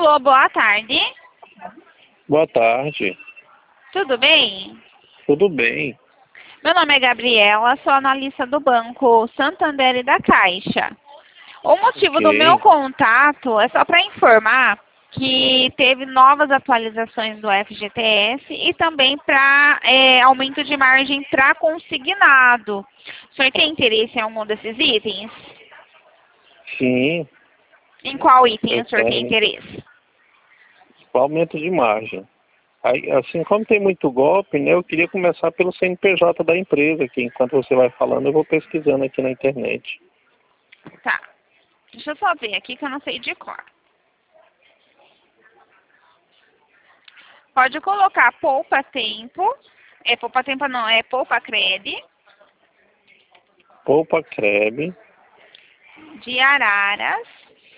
Alô, boa tarde. Boa tarde. Tudo bem? Tudo bem? Meu nome é Gabriela, sou analista do Banco Santander e da Caixa. O motivo do meu Ok. contato é só para informar que teve novas atualizações do FGTS e também para aumento de margem para consignado. O senhor tem interesse em algum desses itens? Sim, Em qual item eu o senhor tem tenho. interesse? Aumento de margem. Aí, assim, como tem muito golpe, né, eu queria começar pelo CNPJ da empresa, que enquanto você vai falando, eu vou pesquisando aqui na internet. Tá. Deixa eu só ver aqui que eu não sei de cor. Pode colocar poupa tempo. Poupa tempo não, é poupa crede Poupa Crebe, de Araras,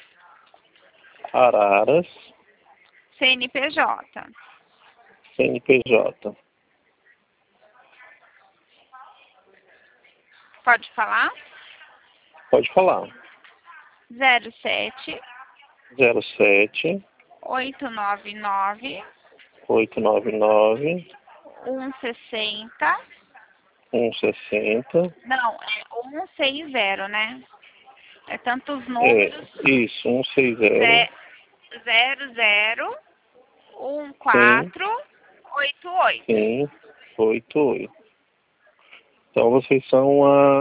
Araras, CNPJ. CNPJ. Pode falar? Pode falar. 07 07 899 899 160. 160. Não, é 160, né? É tantos É, números. isso, 160. 00 Sim, 1488. sim, 88. Então vocês são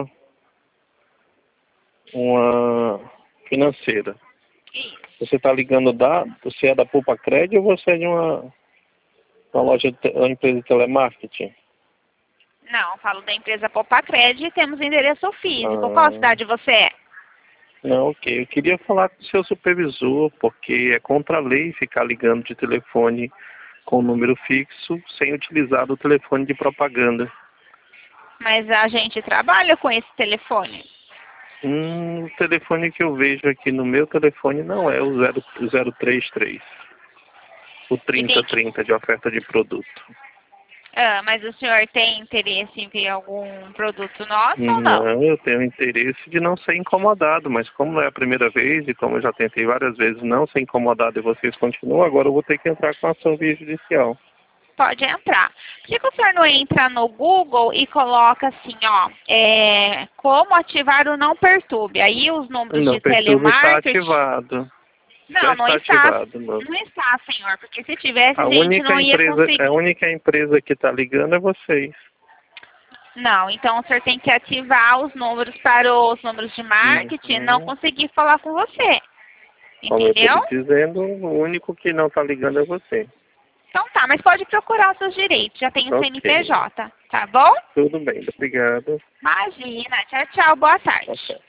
uma financeira. Isso. Você está ligando você é da Poupa Cred ou você é de uma loja, uma empresa de telemarketing? Não, eu falo da empresa Popacred e temos endereço físico. Qual Ah, cidade você é? não, ok. Eu queria falar com o seu supervisor, porque é contra a lei ficar ligando de telefone com número fixo sem utilizar o telefone de propaganda. Mas a gente trabalha com esse telefone. O telefone que eu vejo aqui no meu telefone não é o 033, o Entendi. 3030 de oferta de produto. Ah, mas o senhor tem interesse em ver algum produto nosso ou não? Não, eu tenho interesse de não ser incomodado, mas como não é a primeira vez e como eu já tentei várias vezes não ser incomodado e vocês continuam, agora eu vou ter que entrar com ação via judicial. Pode entrar. Por que o senhor não entra no Google e coloca assim, ó, como ativar o não perturbe? Aí os números Não, de Perturbo está telemarketing. ativado. Já Não, não está está. ativado, não. Não está, senhor, porque se tivesse a A gente única não ia empresa, a conseguir. única empresa que está ligando é vocês. Não, então o senhor tem que ativar os números para os números de marketing e não Uhum. conseguir falar com você. Como eu estou Entendeu? lhe dizendo, o único que não está ligando é você. Então tá, mas pode procurar os seus direitos. Já tem o Ok. CNPJ, tá bom? Tudo bem, obrigado. Imagina. Tchau, tchau. Boa Tá tarde. certo.